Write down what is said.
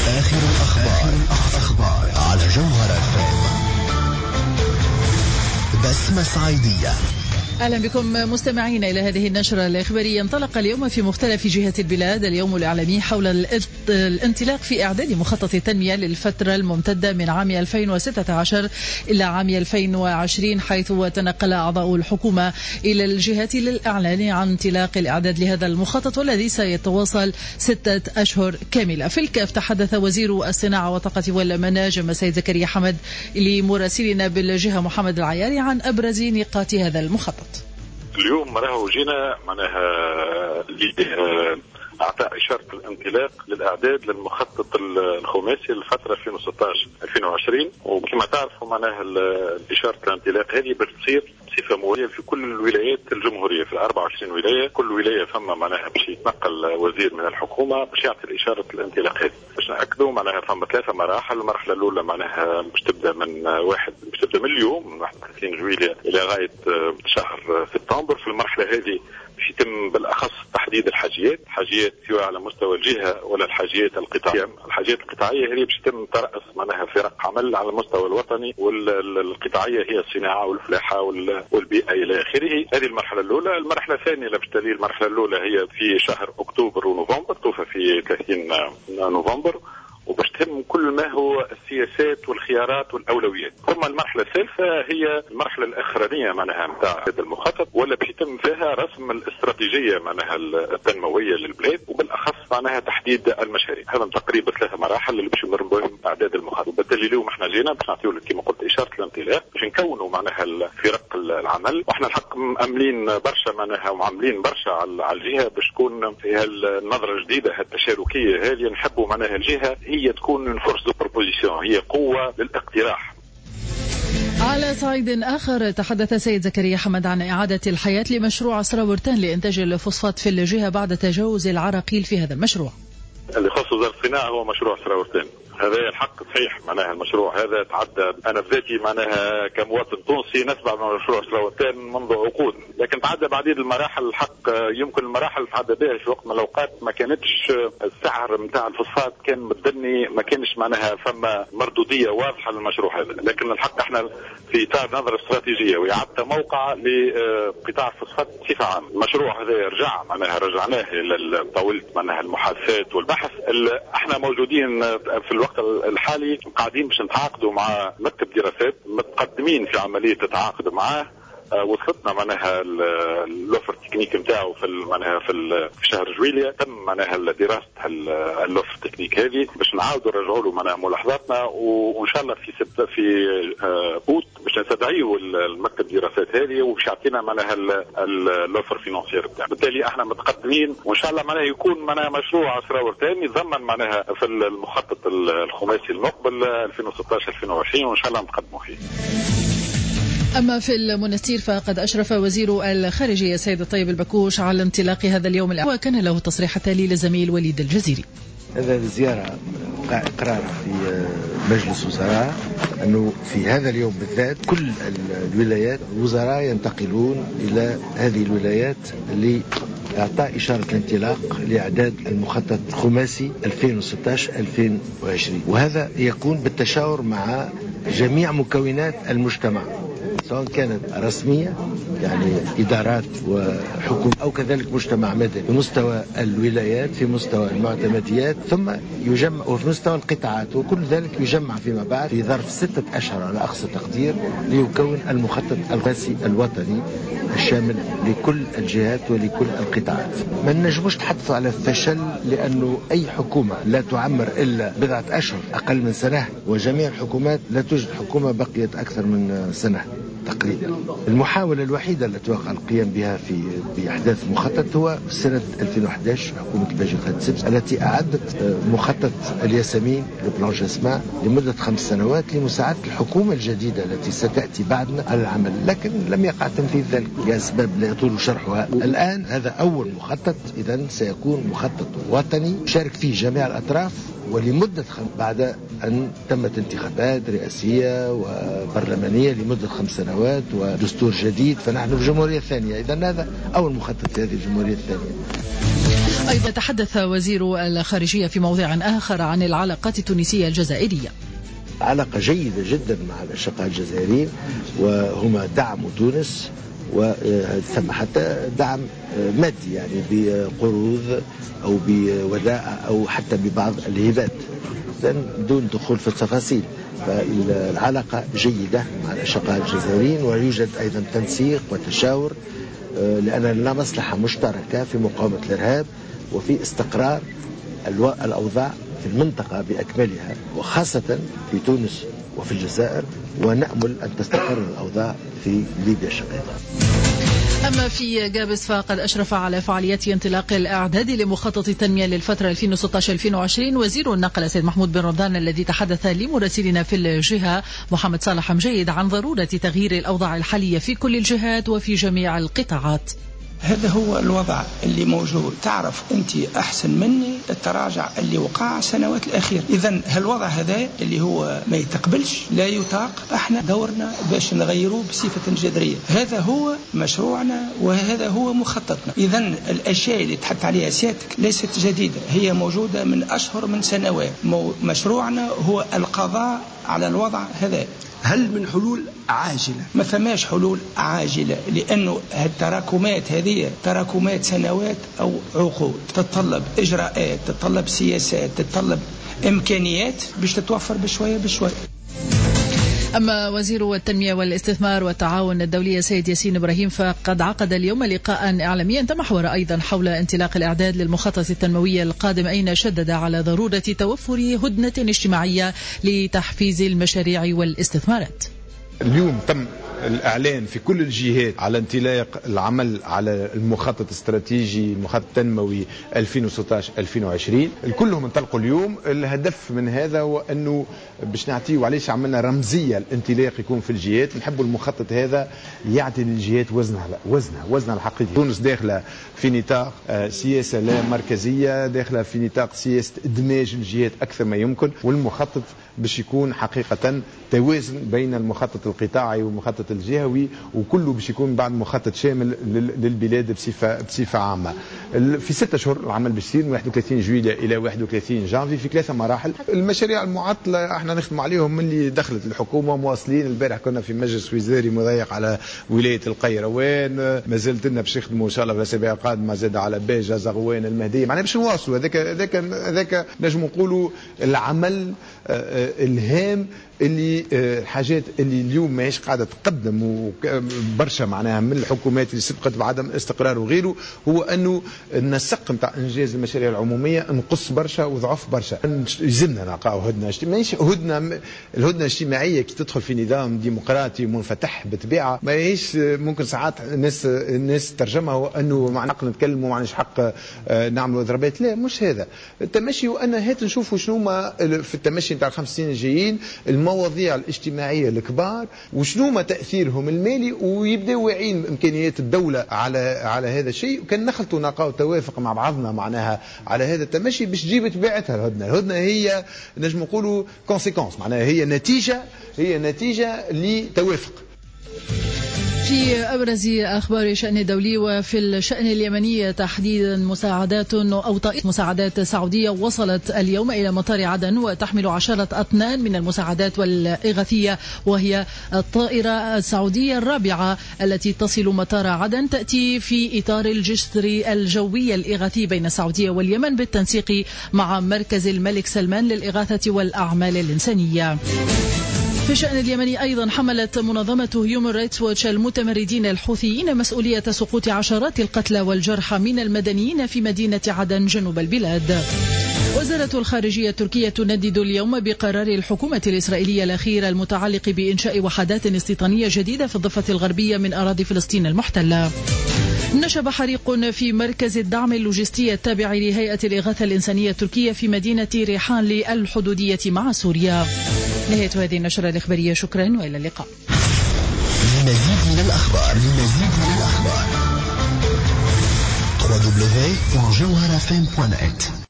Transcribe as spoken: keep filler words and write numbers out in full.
آخر الأخبار, الأخبار على جوهرة فام. بسمة صعيدية. أهلا بكم مستمعين إلى هذه النشرة الإخبارية. انطلق اليوم في مختلف جهات البلاد اليوم الإعلامي حول الانطلاق في إعداد مخطط التنمية للفترة الممتدة من عام ألفين وستة عشر إلى عام ألفين وعشرين، حيث تنقل أعضاء الحكومة إلى الجهات للإعلان عن انطلاق الإعداد لهذا المخطط والذي سيتواصل ستة أشهر كاملة. في الكاف تحدث وزير الصناعة والطاقة والمناجم سيد زكريا حمد لمراسلنا بالجهة محمد العياري عن أبرز نقاط هذا المخطط. اليوم راهو جينا معناها اعطاء اشاره الانطلاق للاعداد للمخطط الخماسي للفتره ألفين وستة عشر ألفين وعشرين، وكما تعرفوا معناها اشاره الانطلاق هذه بتصير بصفه مواليه في كل الولايات الجمهوريه في أربعة وعشرين ولايه. كل ولايه فما معناها باش يتنقل وزير من الحكومه باش يعطي اشاره الانطلاق هذه. باش ناكدوا معناها فما ثلاثه مراحل. المرحله الاولى معناها باش تبدا من واحد باش تبدا من اليوم من واحد وثلاثين جويلية الى غايه شهر سبتمبر. في المرحله هذه باش يتم بالاخص تحديد الحاجيات، حاجيات سواء على مستوى الجهه ولا الحاجيات القطاعيه. الحاجيات القطاعيه هذه باش يتم ترأس معناها فرق عمل على المستوى الوطني، والقطاعيه هي الصناعه والفلاحه والبيئه الى اخره. هذه المرحله الاولى. المرحله الثانيه اللي باش تلي المرحله الاولى هي في شهر اكتوبر ونوفمبر، توفى في ثلاثين نوفمبر، وباش تهم كل ما هو السياسات والخيارات والاولويات. ثم المرحله الثالثه هي المرحله الاخرانيه معناها نتاع هذا المخطط، ولا باش يتم فيها رسم الاستراتيجيه معناها التنمويه للبلاد، وبالاخص معناها تحديد المشاريع. هذا تقريبا ثلاثه مراحل اللي باش يمر بهم اعداد المخطط. بالتالي اليوم احنا جينا باش نعطيو لك كما قلت اشاره الانطلاق باش نكونوا معناها فرق العمل، واحنا الحق مأملين برشا معناها وعاملين برشا على الجهه باش تكون فيها النظره الجديده التشاركيه هذه. نحبوا معناها الجهه هي تكون فرصة دو بروبوزيسيون، هي قوة للاقتراح. على صعيد آخر تحدث سيد زكريا حمد عن إعادة الحياة لمشروع سراورتان لإنتاج الفوسفات في الجهة بعد تجاوز العراقيل في هذا المشروع. اللي خاص وزارة الصناعة هو مشروع سراورتان. هذا الحق صحيح معناها المشروع هذا تعدى. انا بذاتي معناها كمواطن تونسي نتبع مشروع سراورتان منذ عقود، لكن تعدى بعديد المراحل. الحق يمكن المراحل تعدى بها في وقت من الاوقات ما كانتش السعر نتاع الفوسفات كان متدني، ما كانش معناها فما مردوديه واضحه للمشروع هذا. لكن الحق احنا في اطار نظره استراتيجيه واعاده موقع لقطاع الفوسفات بصفه عامه. المشروع هذا رجع معناها رجعناه الى طاوله معناها المحادثات والبحث. احنا موجودين في الوقت الحالي قاعدين باش نتعاقدوا مع مكتب دراسات متقدمين في عمليه التعاقد معاه. أه وصلتنا معناها اللوفر تكنيك نتاعو في معناها في شهر جويلية. تم معناها دراسه اللوفر تكنيك هذه باش نعاودوا نرجعوا له معناها ملاحظاتنا، وان شاء الله في سبت في اوت باش نستدعيو المكتب دراسات هذه وباش يعطينا معناها اللوفر فينانسيير بتاعه. بالتالي احنا متقدمين وان شاء الله معناها يكون معناها مشروع سراورتان يتضمن معناها في المخطط الخماسي المقبل ألفين وستة عشر ألفين وعشرين، وان شاء الله نتقدموا فيه. أما في المنستير فقد أشرف وزير الخارجية سيد الطيب البكوش على انطلاق هذا اليوم الأول، وكان له التصريح التالي للزميل وليد الجزيري. هذا الزيارة إقرار في مجلس وزراء أنه في هذا اليوم بالذات كل الولايات الوزراء ينتقلون إلى هذه الولايات لإعطاء إشارة الانطلاق لإعداد المخطط الخماسي ألفين وستة عشر ألفين وعشرين، وهذا يكون بالتشاور مع جميع مكونات المجتمع سواء كانت رسمية يعني إدارات وحكومة أو كذلك مجتمع مدني في مستوى الولايات في مستوى المعتمديات ثم يجمع وفي مستوى القطاعات، وكل ذلك يجمع فيما بعد في ظرف ستة أشهر على أقصى تقدير ليكون المخطط الرئاسي الوطني الشامل لكل الجهات ولكل القطاعات. ما نجموش نتحدثوا على الفشل لأنه أي حكومة لا تعمر إلا بضعة أشهر أقل من سنة، وجميع الحكومات لا توجد حكومة بقيت أكثر من سنة تقريبا. المحاولة الوحيدة التي وقع القيام بها في بإحداث مخطط هو سنة ألفين وأحد عشر حكومة الباجي خالد سبس التي أعدت مخطط الياسمين لبلان جاسمان لمدة خمس سنوات لمساعدة الحكومة الجديدة التي ستأتي بعدنا على العمل، لكن لم يقع تنفيذ ذلك لأسباب لا يطول شرحها الآن. هذا أول مخطط، إذن سيكون مخطط وطني يشارك فيه جميع الأطراف ولمدة خم... بعد أن تمت انتخابات رئاسية وبرلمانية لمدة خمس سنوات. سنوات ودستور جديد، فنحن في جمهورية ثانية. إذن هذا أول مخطط في هذه الجمهورية الثانية. أيضا تحدث وزير الخارجية في موضوع آخر عن العلاقات التونسية الجزائرية. علاقة جيدة جدا مع الأشقاء الجزائريين، وهم دعموا تونس، وثم حتى دعم مادي يعني بقروض أو بودائع أو حتى ببعض الهبات دون دخول في التفاصيل. فالعلاقة جيدة مع الأشقاء الجزائريين، ويوجد أيضا تنسيق وتشاور، لأن لنا مصلحة مشتركة في مقاومة الإرهاب وفي استقرار الأوضاع في المنطقة بأكملها، وخاصة في تونس وفي الجزائر، ونأمل أن تستقر الأوضاع في ليبيا الشقيقة. أما في جابس فقد أشرف على فعاليات انطلاق الإعداد لمخطط التنمية للفترة ألفين وستة عشر ألفين وعشرين وزير النقل سيد محمود بن رمضان، الذي تحدث لمراسلنا في الجهة محمد صالح مجيد عن ضرورة تغيير الأوضاع الحالية في كل الجهات وفي جميع القطاعات. هذا هو الوضع اللي موجود. تعرف أنت أحسن مني التراجع اللي وقع السنوات الأخيرة. إذن هالوضع هذا اللي هو ما يتقبلش، لا يطاق. احنا دورنا باش نغيروه بصفة جذرية. هذا هو مشروعنا وهذا هو مخططنا. إذن الأشياء اللي تحط عليها سيادتك ليست جديدة، هي موجودة من أشهر من سنوات. مشروعنا هو القضاء على الوضع هذا. هل من حلول عاجلة؟ ما ثماش حلول عاجلة، لأنه التراكمات هذه تراكمات سنوات أو عقود، تتطلب إجراءات، تتطلب سياسات، تتطلب إمكانيات باش تتوفر بشوية بشوية. أما وزير التنمية والاستثمار والتعاون الدولي سيد ياسين إبراهيم فقد عقد اليوم لقاء إعلاميا تمحور أيضا حول انطلاق الإعداد للمخطط التنموي القادم، أين شدد على ضرورة توفر هدنة اجتماعية لتحفيز المشاريع والاستثمارات. اليوم تم الإعلان في كل الجهات على انطلاق العمل على المخطط الاستراتيجي المخطط التنموي ألفين وستة عشر ألفين وعشرين. الكلهم انطلقوا اليوم. الهدف من هذا هو أنه باش نعطيه وعليش عملنا رمزية الانطلاق يكون في الجهات. نحبوا المخطط هذا يعطي للجهات وزنها وزنها وزنها الحقيقي. تونس داخلة في نطاق سياسة لا مركزية، داخلة في نطاق سياسة إدماج الجهات أكثر ما يمكن، والمخطط باش يكون حقيقة توازن بين المخطط القطاعي والمخطط الجهوي، وكله باش يكون بعد مخطط شامل للبلاد بصفة بصفة عامة. في ستة أشهر العمل باش يصير من واحد وثلاثين جويلية إلى واحد وثلاثين جانفي في ثلاثة مراحل. المشاريع المعطلة احنا نخدم عليهم من اللي دخلت الحكومة مواصلين. البارح كنا في مجلس وزاري مضيق على ولاية القيروان، ما زلت لنا باش نخدموا إن شاء الله في الأسابيع القادمة زاد على باجة زغوان المهدية، معناها باش نواصلوا. هذاك هذاك هذاك نجم نقولوا العمل الهام اللي الحاجات اللي اليوم ماهيش قاعده تقدم برشا معناها من الحكومات اللي سبقت بعدم الاستقرار وغيره، هو انه النسق نتاع انجاز المشاريع العموميه نقص برشا وضعف برشا. يلزمنا نلقاو هدنه ماهيش هدنه الهدنه الاجتماعيه كي تدخل في نظام ديمقراطي منفتح بطبيعه ماهيش ممكن ساعات الناس الناس ترجمها هو انه مع نقل نتكلموا معناش حق نعملوا ضربات. لا، مش هذا التمشي. هو ان هات نشوفوا شنو ما في التمشي نتاع الخمس سنين الجايين المواضيع الاجتماعية الكبار وشنو ما تأثيرهم المالي، ويبدأوا واعين إمكانيات الدولة على على هذا الشيء. وكان نخلطوا نلقاو توافق مع بعضنا معناها على هذا التمشي باش تجيب تبعتها الهدنة. الهدنة هي نجم نقولوا كونسيكونس، معناها هي نتيجة هي نتيجة لتوافق. في أبرز أخبار الشأن الدولي وفي الشأن اليمني تحديدا، مساعدات أو طائرة مساعدات سعودية وصلت اليوم إلى مطار عدن وتحمل عشرة أطنان من المساعدات والإغاثية، وهي الطائرة السعودية الرابعة التي تصل مطار عدن، تأتي في إطار الجسر الجوي الإغاثي بين السعودية واليمن بالتنسيق مع مركز الملك سلمان للإغاثة والأعمال الإنسانية. في الشأن اليمني أيضا حملت منظمة هيومن رايتس ووتش المتمردين الحوثيين مسؤولية سقوط عشرات القتلى والجرحى من المدنيين في مدينة عدن جنوب البلاد. وزارة الخارجية التركية تندد اليوم بقرار الحكومة الإسرائيلية الأخير المتعلق بإنشاء وحدات استيطانية جديدة في الضفة الغربية من أراضي فلسطين المحتلة. نشب حريق في مركز الدعم اللوجستي التابع لهيئة الإغاثة الإنسانية التركية في مدينة ريحان للحدودية مع سوريا. نهاية هذه النشرة الإخبارية، شكرا وإلى اللقاء. لمزيد من الأخبار لمزيد من الأخبار دبليو دبليو دبليو دوت جوهر اف ام دوت نت